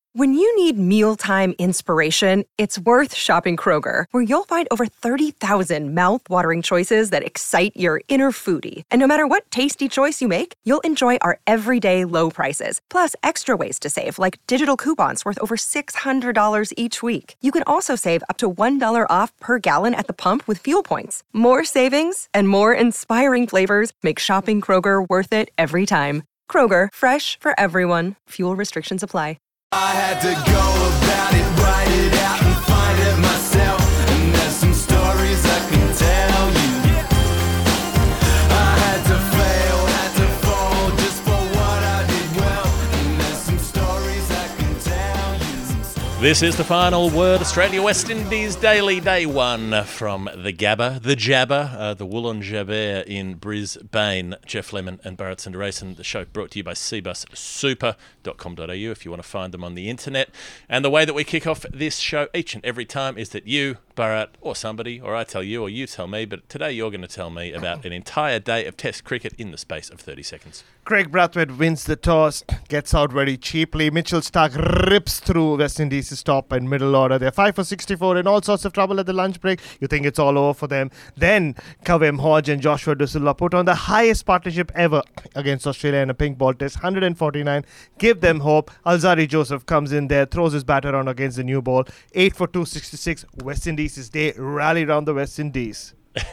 When you need mealtime inspiration, it's worth shopping Kroger, where you'll find over 30,000 mouth-watering choices that excite your inner foodie. And no matter what tasty choice you make, you'll enjoy our everyday low prices, plus extra ways to save, like digital coupons worth over $600 each week. You can also save up to $1 off per gallon at the pump with fuel points. More savings and more inspiring flavors make shopping Kroger worth it every time. Kroger, fresh for everyone. Fuel restrictions apply. I had to go about it, write it out and find it myself. And there's some stories I can tell you. I had to fail, had to fall just for what I did well. And there's some stories I can tell you. This is the final word. Australia West Indies Daily, day one from the Gabba, the Jabba, the Woolloongabba in Brisbane. Jeff Lemon and Bharat Sundaresan. The show brought to you by cbussuper.com.au if you want to find them on the internet. And the way that we kick off this show each and every time is that you, Bharat, or somebody, or I tell you, or you tell me, but today you're going to tell me about an entire day of Test cricket in the space of 30 seconds. Craig Brathwaite wins the toss, gets out very cheaply. Mitchell Starc rips through West Indies' top and middle order. They're 5 for 64 in all sorts of trouble at the lunch break. You think it's all over for them. Then Kavem Hodge and Joshua De Silva put on the highest partnership ever against Australia in a pink ball test, 149. Give them hope. Alzari Joseph comes in there, throws his bat around against the new ball. 8 for 266. West Indies' day. Rally round the West Indies.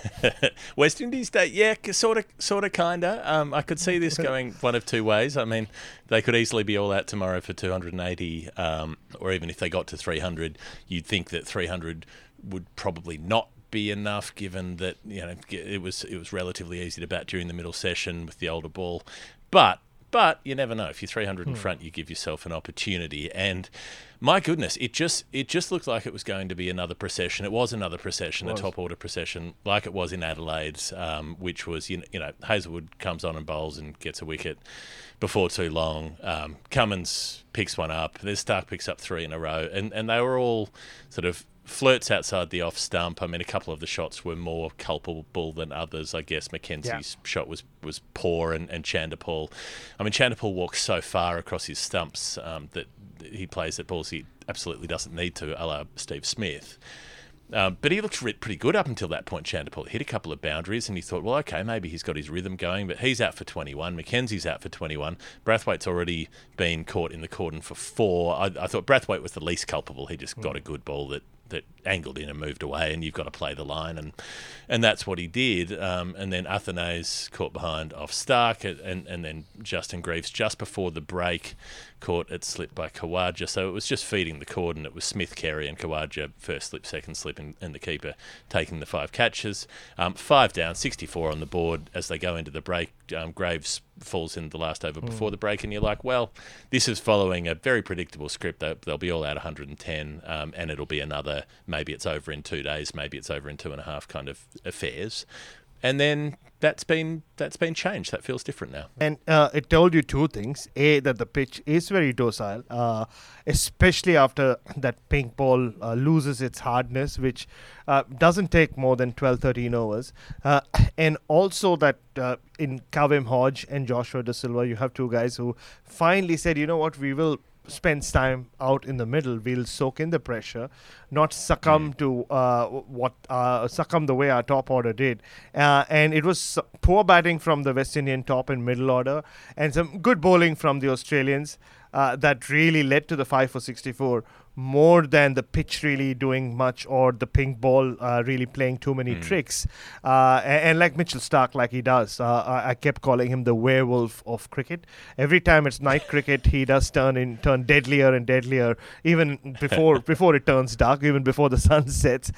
West Indies Day, yeah, sort of, kind of. I could see this going one of two ways. I mean, they could easily be all out tomorrow for 280, or even if they got to 300, you'd think that 300 would probably not be enough, given that it was relatively easy to bat during the middle session with the older ball, but you never know. If you're 300 in front, you give yourself an opportunity. And my goodness, it just looked like it was going to be another procession. It was another procession, a top order procession, like it was in Adelaide, which was Hazelwood comes on and bowls and gets a wicket before too long. Cummins picks one up. Then Starc picks up 3 in a row, and they were all sort of flirts outside the off stump. I mean, a couple of the shots were more culpable than others. I guess Mackenzie's shot was poor, and Chanderpaul. I mean, Chanderpaul walks so far across his stumps that he plays at balls he absolutely doesn't need to, a la Steve Smith. But he looked pretty good up until that point. Chanderpaul hit a couple of boundaries, and he thought, well, okay, maybe he's got his rhythm going, but he's out for 21. Mackenzie's out for 21. Brathwaite's already been caught in the cordon for 4. I thought Brathwaite was the least culpable. He just got a good ball that angled in and moved away, and you've got to play the line, and that's what he did. And then Athanase caught behind off Starc, and then Justin Greaves just before the break caught it slip by Khawaja. So it was just feeding the cordon. It was Smith, Carey and Khawaja first slip, second slip, and the keeper taking the 5 catches. 5 down, 64 on the board as they go into the break. Graves falls in the last over before the break, and you're like, well, this is following a very predictable script. They'll be all out 110, and it'll be another, maybe it's over in 2 days, maybe it's over in 2.5 kind of affairs. And then that's been changed. That feels different now. And it told you two things. A, that the pitch is very docile, especially after that pink ball loses its hardness, which doesn't take more than 12, 13 overs. And also that in Kavem Hodge and Joshua De Silva, you have two guys who finally said, you know what, we will spends time out in the middle. We'll soak in the pressure, not succumb to succumb the way our top order did. And it was poor batting from the West Indian top and middle order, and some good bowling from the Australians that really led to the 5 for 64. More than the pitch really doing much, or the pink ball really playing too many tricks. And like Mitchell Starc, like he does, I kept calling him the werewolf of cricket. Every time it's night cricket, he does turn deadlier and deadlier, even before it turns dark, even before the sun sets.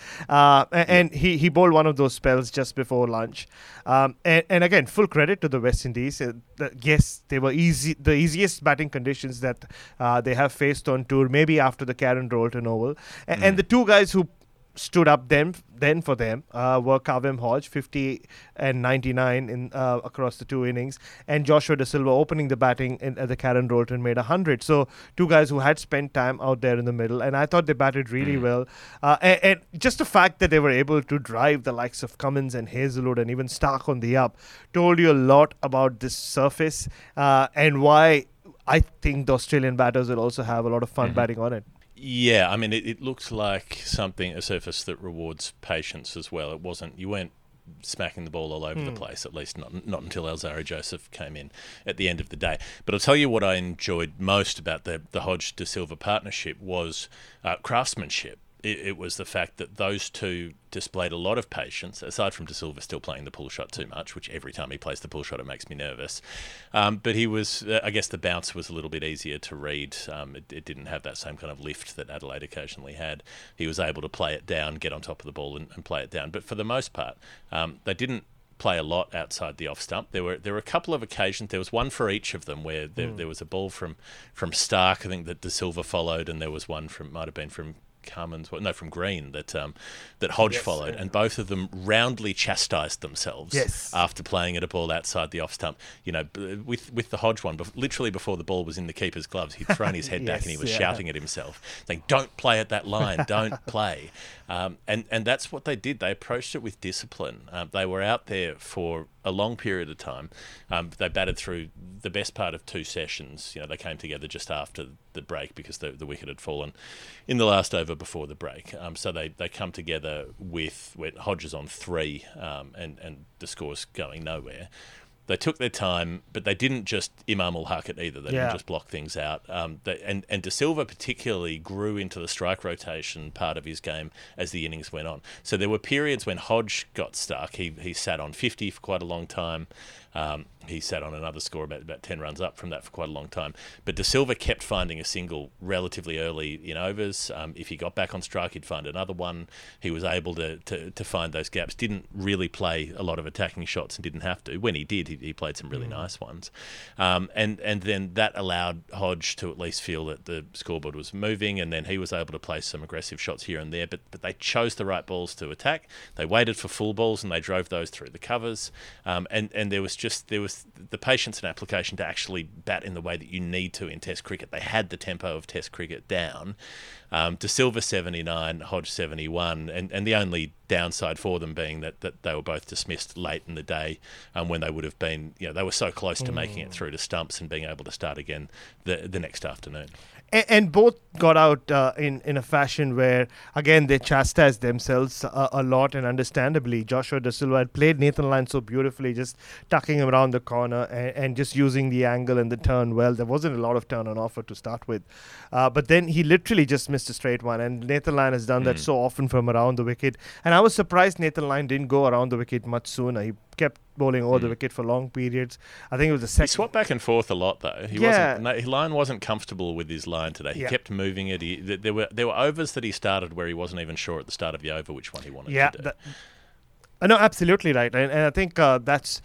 And he bowled one of those spells just before lunch. And again, full credit to the West Indies. Yes, they were the easiest batting conditions that they have faced on tour, maybe after the Karen Rolton Oval. And the two guys who stood up then for them were Kavem Hodge, 50 and 99 across the 2 innings, and Joshua De Silva opening the batting at the Karen Rolton made 100. So two guys who had spent time out there in the middle, and I thought they batted really well. And just the fact that they were able to drive the likes of Cummins and Hazelwood and even Starc on the up told you a lot about this surface and why I think the Australian batters will also have a lot of fun batting on it. Yeah, I mean, it looks like a surface that rewards patience as well. You weren't smacking the ball all over the place, at least not until Alzarri Joseph came in at the end of the day. But I'll tell you what I enjoyed most about the Hodge-De Silva partnership was craftsmanship. It was the fact that those two displayed a lot of patience, aside from De Silva still playing the pull shot too much, which every time he plays the pull shot it makes me nervous. But he was, I guess the bounce was a little bit easier to read. It didn't have that same kind of lift that Adelaide occasionally had. He was able to play it down, get on top of the ball and play it down. But for the most part, they didn't play a lot outside the off stump. There were a couple of occasions. There was one for each of them where there was a ball from Stark, I think, that De Silva followed, and there was one might have been from from Green that Hodge followed, and both of them roundly chastised themselves after playing at a ball outside the off stump. You know, with the Hodge one, literally before the ball was in the keeper's gloves, he'd thrown his head back and he was shouting at himself, saying, "Don't play at that line, don't play." And that's what they did. They approached it with discipline. They were out there for a long period of time. They batted through the best part of 2 sessions. You know, they came together just after the break because the wicket had fallen in the last over before the break. So they come together with Hodges on 3 and the score's going nowhere. They took their time, but they didn't just Imam-ul-Haq it either. They didn't just block things out. And De Silva particularly grew into the strike rotation part of his game as the innings went on. So there were periods when Hodge got stuck. He sat on 50 for quite a long time. He sat on another score about 10 runs up from that for quite a long time. But De Silva kept finding a single relatively early in overs. If he got back on strike, he'd find another one. He was able to find those gaps. Didn't really play a lot of attacking shots and didn't have to. When he did, he played some really nice ones. And then that allowed Hodge to at least feel that the scoreboard was moving, and then he was able to play some aggressive shots here and there. But they chose the right balls to attack. They waited for full balls and they drove those through the covers. And there was the patience and application to actually bat in the way that you need to in Test cricket. They had the tempo of Test cricket down. De Silva 79, Hodge 71, and the only downside for them being that they were both dismissed late in the day when they would have been, they were so close to making it through to stumps and being able to start again the next afternoon. And both got out in a fashion where, again, they chastised themselves a lot, and understandably. Joshua De Silva had played Nathan Lyon so beautifully, just tucking him around the corner and just using the angle and the turn well. There wasn't a lot of turn on offer to start with. But then he literally just missed a straight one, and Nathan Lyon has done that so often from around the wicket. And I was surprised Nathan Lyon didn't go around the wicket much sooner. He kept bowling over the wicket for long periods. I think it was the second. He swapped back and forth a lot, though. Lyon wasn't comfortable with his line today. He kept moving it. There were overs that he started where he wasn't even sure at the start of the over which one he wanted to do. No, absolutely right. And I think that's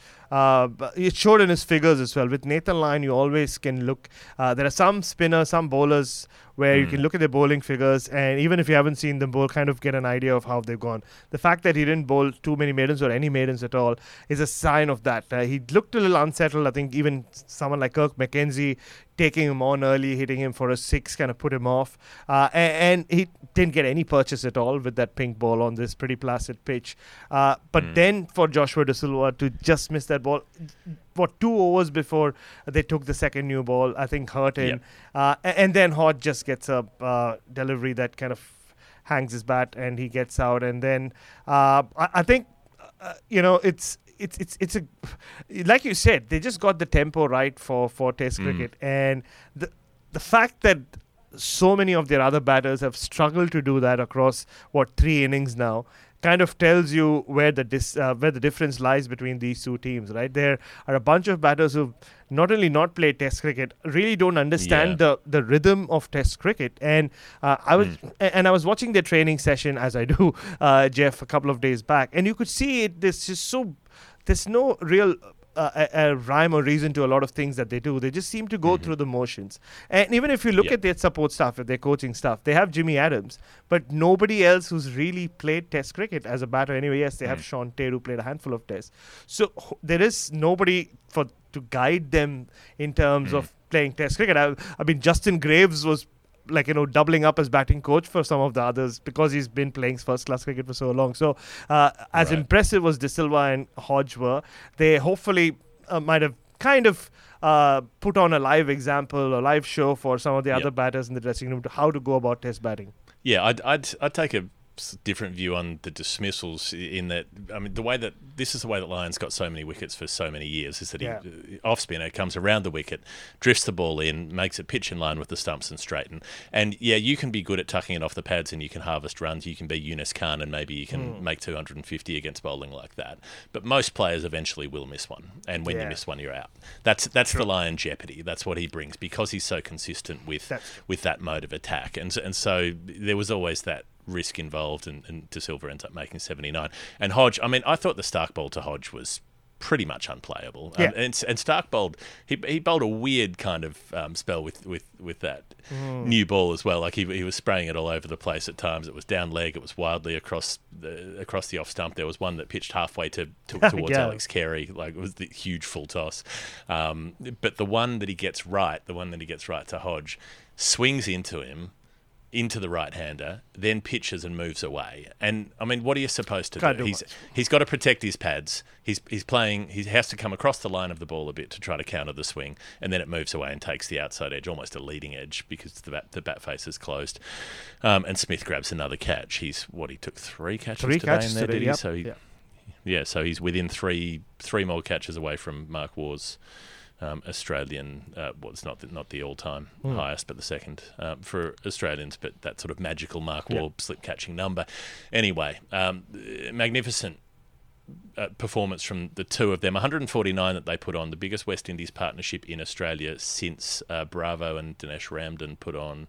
it showed in his figures as well. With Nathan Lyon, you always can look. There are some spinners, some bowlers where you can look at their bowling figures, and even if you haven't seen them bowl, kind of get an idea of how they've gone. The fact that he didn't bowl too many maidens or any maidens at all is a sign of that. He looked a little unsettled. I think even someone like Kirk McKenzie taking him on early, hitting him for a 6, kind of put him off. And he didn't get any purchase at all with that pink ball on this pretty placid pitch. But then for Joshua De Silva to just miss that ball, 2 overs before they took the second new ball, I think hurt him. And then Hodge just gets a delivery that kind of hangs his bat and he gets out. And then I think, it's a, like you said, they just got the tempo right for Test cricket. And the fact that so many of their other batters have struggled to do that across 3 innings now kind of tells you where the difference lies between these two teams, right? There are a bunch of batters who've not only not played Test cricket, really don't understand the rhythm of Test cricket. And I was watching their training session, as I do, Jeff, a couple of days back, and you could see it. There's no real a rhyme or reason to a lot of things that they do. They just seem to go through the motions. And even if you look at their support staff, their coaching staff, they have Jimmy Adams, but nobody else who's really played Test cricket as a batter anyway. Yes, they have Sean Tate, who played a handful of Tests. So there is nobody to guide them in terms of playing Test cricket. I mean, Justin Graves was doubling up as batting coach for some of the others because he's been playing first-class cricket for so long. So as impressive as De Silva and Hodge were, they hopefully might have kind of put on a live example or live show for some of the Yep. other batters in the dressing room to how to go about test batting. Yeah, I'd take a different view on the dismissals in that, I mean, this is the way that Lyons got so many wickets for so many years, is that he off spinner comes around the wicket, drifts the ball in, makes it pitch in line with the stumps and straighten. And yeah, you can be good at tucking it off the pads and you can harvest runs, you can be Yunus Khan and maybe you can make 250 against bowling like that. But most players eventually will miss one, and when you miss one, you're out. That's the Lyon jeopardy. That's what he brings because he's so consistent with that mode of attack. And so there was always that risk involved, and De Silva ends up making 79. And Hodge, I mean, I thought the Stark ball to Hodge was pretty much unplayable. And Stark bowled, he bowled a weird kind of spell with that new ball as well. Like he was spraying it all over the place at times. It was down leg, it was wildly across the off stump. There was one that pitched halfway towards Alex Carey, like it was the huge full toss. But the one that he gets right to Hodge, swings into him, into the right-hander, then pitches and moves away. And I mean, what are you supposed to do? He's got to protect his pads. He's playing. He has to come across the line of the ball a bit to try to counter the swing, and then it moves away and takes the outside edge, almost a leading edge, because the bat face is closed. And Smith grabs another catch. He took 3 catches today in there, did he? Yep. So so he's within three more catches away from Mark Waugh's Australian, it's not the all-time highest, but the second for Australians, but that sort of magical Mark Waugh slip-catching number. Anyway, magnificent performance from the two of them. 149 that they put on, the biggest West Indies partnership in Australia since Bravo and Dinesh Ramdin put on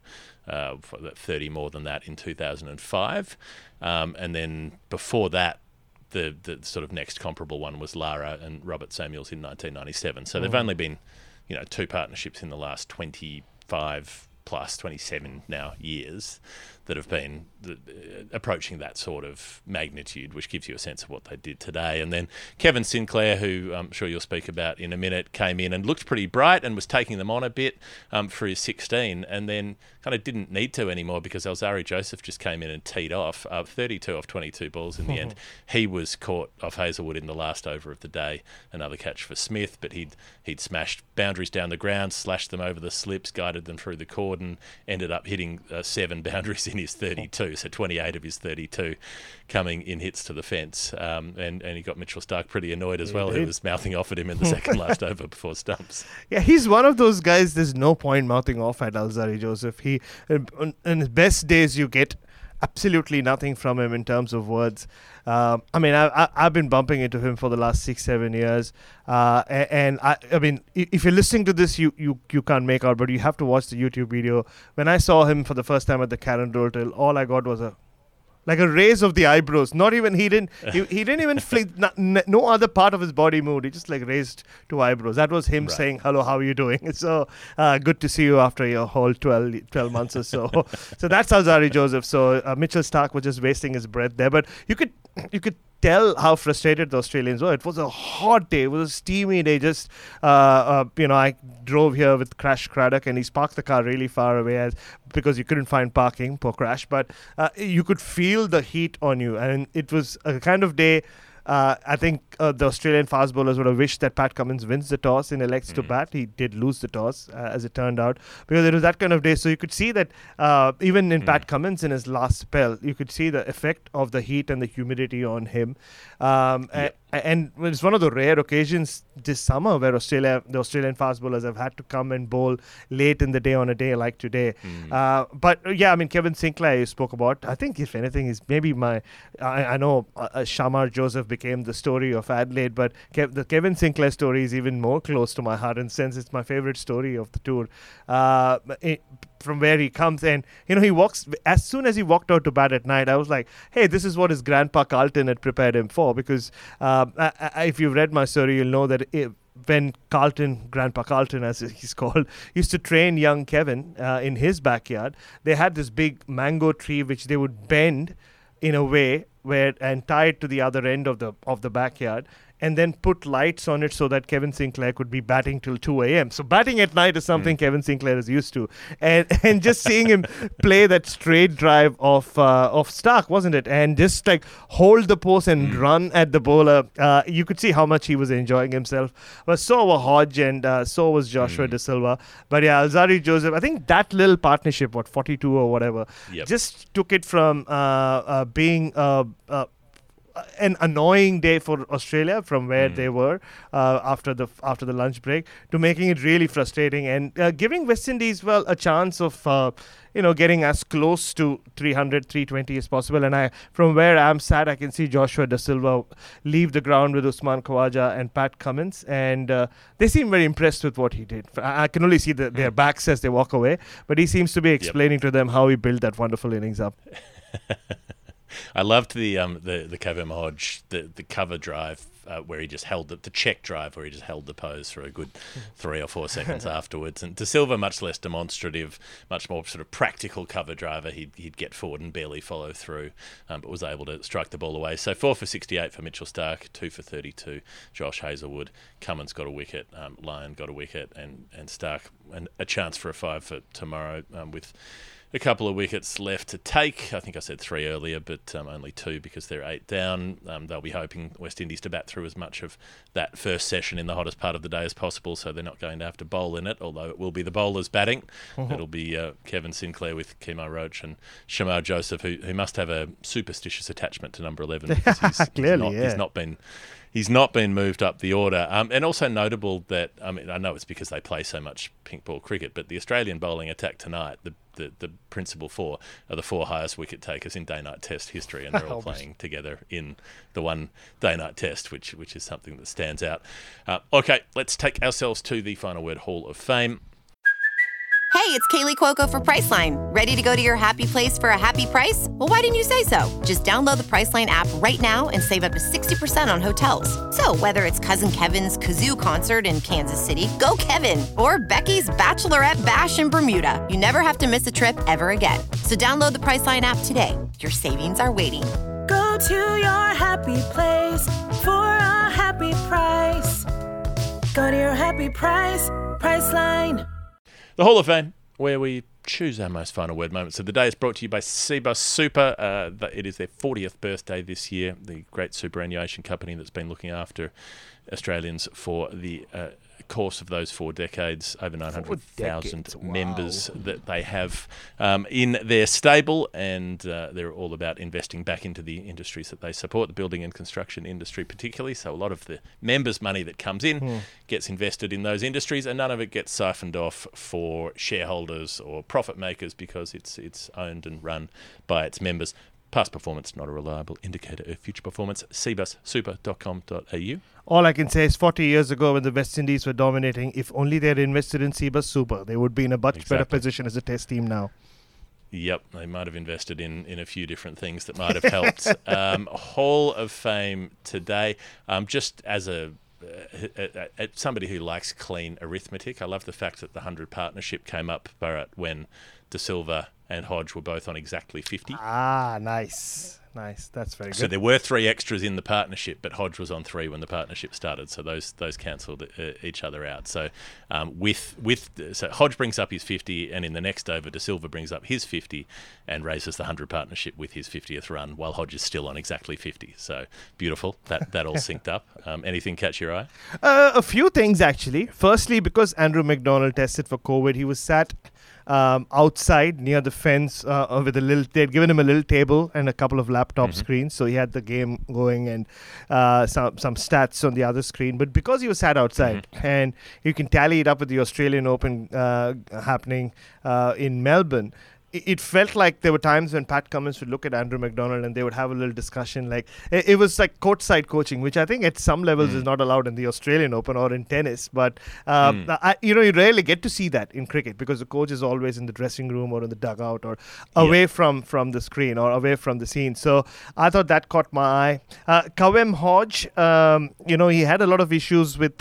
30 more than that in 2005. And then before that, the sort of next comparable one was Lara and Robert Samuels in 1997. So they've only been, 2 partnerships in the last 25 plus 27 now years that have been approaching that sort of magnitude, which gives you a sense of what they did today. And then Kevin Sinclair, who I'm sure you'll speak about in a minute, came in and looked pretty bright and was taking them on a bit for his 16, and then kind of didn't need to anymore because Alzari Joseph just came in and teed off 32 off 22 balls in the end. He was caught off Hazelwood in the last over of the day, another catch for Smith, but he'd smashed boundaries down the ground, slashed them over the slips, guided them through the cordon, ended up hitting 7 boundaries in his 32, so 28 of his 32 coming in hits to the fence. And he got Mitchell Stark pretty annoyed as well, who was mouthing off at him in the second last over before stumps. Yeah, he's one of those guys, there's no point mouthing off at Alzari Joseph. He, in his best days, you get absolutely nothing from him in terms of words. I mean, I've been bumping into him for the last 6-7 years, and I mean, if you're listening to this, you can't make out, but you have to watch the YouTube video. When I saw him for the first time at the Karen Rotel, all I got was a raise of the eyebrows. Not even he didn't even flick. No other part of his body moved. He just raised 2 eyebrows. That was him saying, "Hello, how are you doing?" So good to see you after your whole 12 months or so. So that's Alzari Joseph. So Mitchell Stark was just wasting his breath there. But you could tell how frustrated the Australians were. It was a hot day. It was a steamy day. Just, I drove here with Crash Craddock, and he's parked the car really far away because you couldn't find parking, poor Crash. But you could feel the heat on you. And it was a kind of day, I think the Australian fast bowlers would have wished that Pat Cummins wins the toss and elects to bat. He did lose the toss, as it turned out, because it was that kind of day. So you could see that even in Pat Cummins in his last spell, you could see the effect of the heat and the humidity on him. And it's one of the rare occasions this summer where the Australian fast bowlers have had to come and bowl late in the day on a day like today. But yeah, I mean, Kevin Sinclair you spoke about. I think if anything is maybe I know Shamar Joseph became the story of Adelaide, but the Kevin Sinclair story is even more close to my heart, and since it's my favorite story of the tour. From where he comes, and he walks, as soon as he walked out to bat at night, I was like, hey, this is what his grandpa Carlton had prepared him for, because if you've read my story, you'll know that when Grandpa Carlton as he's called, used to train young Kevin in his backyard, they had this big mango tree which they would bend in a way and tie it to the other end of the backyard, and then put lights on it so that Kevin Sinclair could be batting till 2 a.m. So batting at night is something Kevin Sinclair is used to. And just seeing him play that straight drive of Stark, wasn't it? And just like hold the post and run at the bowler. You could see how much he was enjoying himself. But so were Hodge and so was Joshua De Silva. But yeah, Alzarri Joseph, I think that little partnership, 42 or whatever, just took it from being an annoying day for Australia from where they were after the lunch break to making it really frustrating and giving West Indies a chance of getting as close to 300, 320 as possible. And from where I'm sat, I can see Joshua De Silva leave the ground with Usman Khawaja and Pat Cummins, and they seem very impressed with what he did. I can only see their backs as they walk away, but he seems to be explaining to them how he built that wonderful innings up. I loved the Kavem Hodge, the cover drive where he just held the check drive where he just held the pose for a good 3 or 4 seconds afterwards. And De Silva, much less demonstrative, much more sort of practical cover driver. He'd get forward and barely follow through, but was able to strike the ball away. So 4 for 68 for Mitchell Starc, 2 for 32 Josh Hazlewood. Cummins got a wicket, Lyon got a wicket, and Starc a chance for a 5 for tomorrow with a couple of wickets left to take. I think I said 3 earlier, but only 2 because they're 8 down. They'll be hoping West Indies to bat through as much of that first session in the hottest part of the day as possible, so they're not going to have to bowl in it, although it will be the bowlers batting. It'll be Kevin Sinclair with Kemo Roach and Shamar Joseph, who must have a superstitious attachment to number 11 because he's not been moved up the order. And also notable that, I know it's because they play so much pink ball cricket, but the Australian bowling attack tonight, the principal 4 are the 4 highest wicket takers in day-night test history, and they're all playing together in the one day-night test, which is something that stands out. Okay, let's take ourselves to the Final Word Hall of Fame. Hey, it's Kaylee Cuoco for Priceline. Ready to go to your happy place for a happy price? Well, why didn't you say so? Just download the Priceline app right now and save up to 60% on hotels. So whether it's Cousin Kevin's Kazoo Concert in Kansas City, go Kevin, or Becky's Bachelorette Bash in Bermuda, you never have to miss a trip ever again. So download the Priceline app today. Your savings are waiting. Go to your happy place for a happy price. Go to your happy price, Priceline. The Hall of Fame, where we choose our most final word moments of the day, is brought to you by Cbus Super. It is their 40th birthday this year, the great superannuation company that's been looking after Australians for the course of those 4 decades, over 900,000 members that they have in their stable, and they're all about investing back into the industries that they support, the building and construction industry particularly. So a lot of the members' money that comes in gets invested in those industries, and none of it gets siphoned off for shareholders or profit makers because it's owned and run by its members. Past performance, not a reliable indicator of future performance. cbussuper.com.au. All I can say is 40 years ago when the West Indies were dominating, if only they had invested in Cbus Super, they would be in a much better position as a test team now. Yep, they might have invested in a few different things that might have helped. Hall of Fame today, just as somebody who likes clean arithmetic, I love the fact that the 100 partnership came up, Bharat, when De Silva and Hodge were both on exactly 50. Ah, nice. That's very good. So there were 3 extras in the partnership, but Hodge was on 3 when the partnership started, so those cancelled each other out. So so Hodge brings up his 50, and in the next over, De Silva brings up his 50 and raises the 100 partnership with his 50th run, while Hodge is still on exactly 50. So beautiful. That all synced up. Anything catch your eye? A few things, actually. Firstly, because Andrew McDonald tested for COVID, he was sat outside near the fence with they'd given him a little table and a couple of laptop screens, so he had the game going and some stats on the other screen. But because he was sat outside, and you can tally it up with the Australian Open happening in Melbourne, it felt like there were times when Pat Cummins would look at Andrew McDonald and they would have a little discussion. Like it was like courtside coaching, which I think at some levels is not allowed in the Australian Open or in tennis. But you rarely get to see that in cricket because the coach is always in the dressing room or in the dugout or away from the screen or away from the scene. So I thought that caught my eye. Kavem Hodge, he had a lot of issues with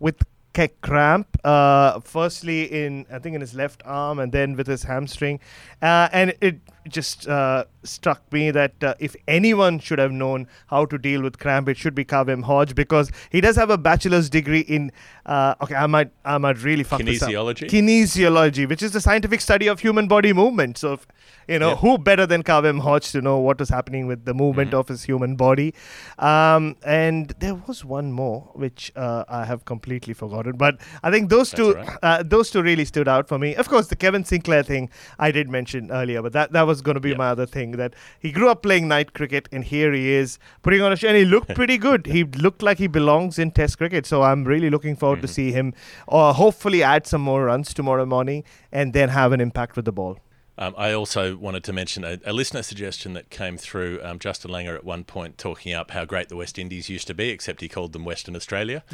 cramp, firstly in his left arm and then with his hamstring, and just struck me that if anyone should have known how to deal with cramp, it should be Kavem Hodge, because he does have a bachelor's degree in I might really fuck this up. Kinesiology, which is the scientific study of human body movement. So who better than Kavem Hodge to know what is happening with the movement of his human body? And there was one more which I have completely forgotten, but I think those two really stood out for me. Of course, the Kevin Sinclair thing I did mention earlier, but that was going to be my other thing, that he grew up playing night cricket, and here he is putting on a show, and he looked pretty good. He looked like he belongs in Test cricket, so I'm really looking forward to see him hopefully add some more runs tomorrow morning and then have an impact with the ball. I also wanted to mention a listener suggestion that came through. Justin Langer at one point talking up how great the West Indies used to be, except he called them Western Australia.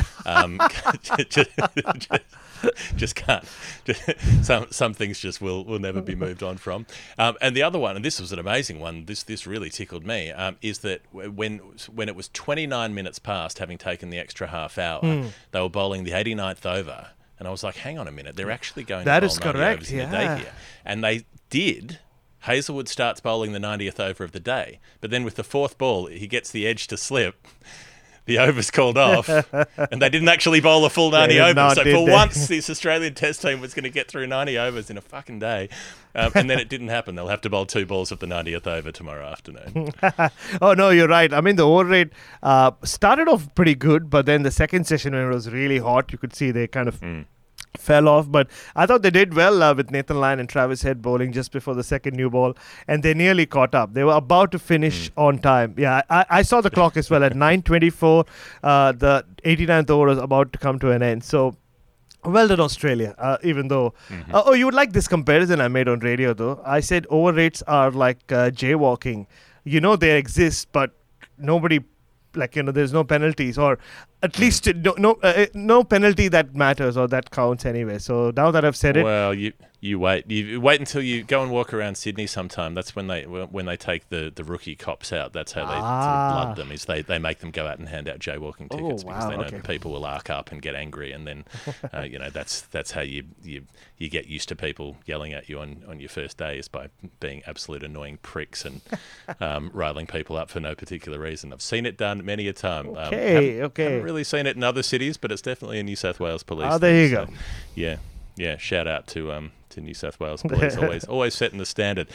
Just can't. Some things just will never be moved on from. And the other one, and this was an amazing one, this really tickled me, is that when it was 29 minutes past, having taken the extra half hour, they were bowling the 89th over. And I was like, hang on a minute, they're actually going to bowl 90 overs in a day here. And they did. Hazelwood starts bowling the 90th over of the day. But then with the fourth ball, he gets the edge to slip. The over's called off. And they didn't actually bowl a full 90 overs. So for once, this Australian Test team was going to get through 90 overs in a fucking day. And then it didn't happen. They'll have to bowl 2 balls of the 90th over tomorrow afternoon. Oh, no, you're right. I mean, the over rate started off pretty good, but then the second session when it was really hot, you could see they kind of fell off. But I thought they did well with Nathan Lyon and Travis Head bowling just before the second new ball, and they nearly caught up. They were about to finish on time. Yeah, I saw the clock as well. At 9:24, the 89th over was about to come to an end. So well done, Australia, even though... you would like this comparison I made on radio, though. I said over rates are like jaywalking. They exist, but nobody... there's no penalties, or at least no penalty that matters or that counts anyway. So now that I've said it... Well, you wait until you go and walk around Sydney sometime. That's when they take the rookie cops out. That's how they sort of blood them, is they make them go out and hand out jaywalking tickets because they know that people will arc up and get angry, and then that's how you get used to people yelling at you on your first day, is by being absolute annoying pricks and riling people up for no particular reason. I've seen it done many a time. Haven't really seen it in other cities, but it's definitely a New South Wales police. There you go. Yeah. Shout out to New South Wales police, always setting the standard.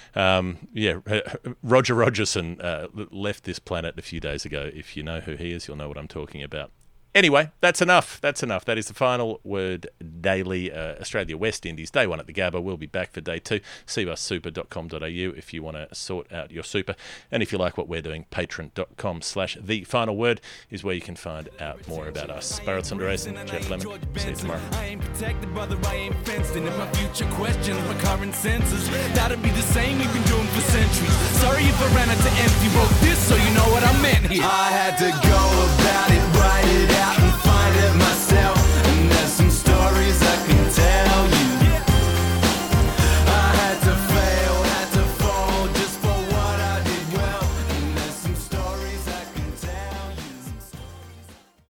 Roger Rogerson left this planet a few days ago. If you know who he is, you'll know what I'm talking about. Anyway, that's enough. That is the Final Word Daily Australia West Indies. Day 1 at the Gabba. We'll be back for day 2. cbussuper.com.au if you want to sort out your super. And if you like what we're doing, patreon.com/thefinalword is where you can find out more about us. Bharat Sundaresan, Jeff Lemon. See you tomorrow. I ain't protected, brother, I ain't fenced in. If my future questions my current senses, that'll be the same we've been doing for centuries. Sorry if I ran out to empty. Wrote this so you know what I meant here. I had to go